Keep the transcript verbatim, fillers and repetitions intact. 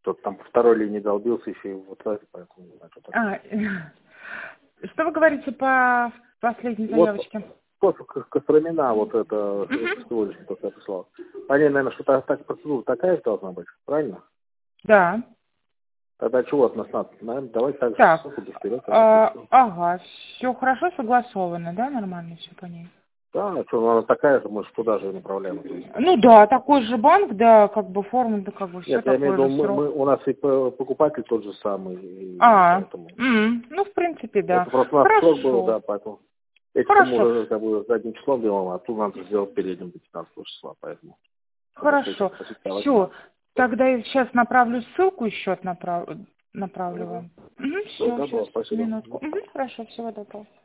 Кто-то там по второй линии долбился еще и вот это, поэтому не знаю, что такое. А, что вы говорите по последней Вот заявочке? просто К- Костромина, вот это Мгм. всего лишь, что я прислал. По ней, наверное, что-то так, процедура такая же должна быть, правильно? Да. Тогда чего от нас надо? Наверное, давайте так же Так. ссылку вперед. А, ага, все хорошо согласовано, да, нормально все по ней? Да, ну что, ну, она такая же, мы же туда же направляем. Ну да, такой же банк, да, как бы форма, да, как бы все Нет, я имею в такое виду, же мы, мы- срок. у нас и п- покупатель тот же самый, и А, поэтому... м, ну в принципе, да. Это просто у нас срок был, Хорошо, да, поэтому... Эти-то мы хорошо, уже как бы задним числом делаем, а тут надо сделать передним до пятнадцатого числа, поэтому... хорошо. Все, тогда я сейчас направлю ссылку и счет направ... направлю Угу. вам. Угу, Все, все, добро, сейчас, спасибо. минутку. Угу, хорошо, всего доброго.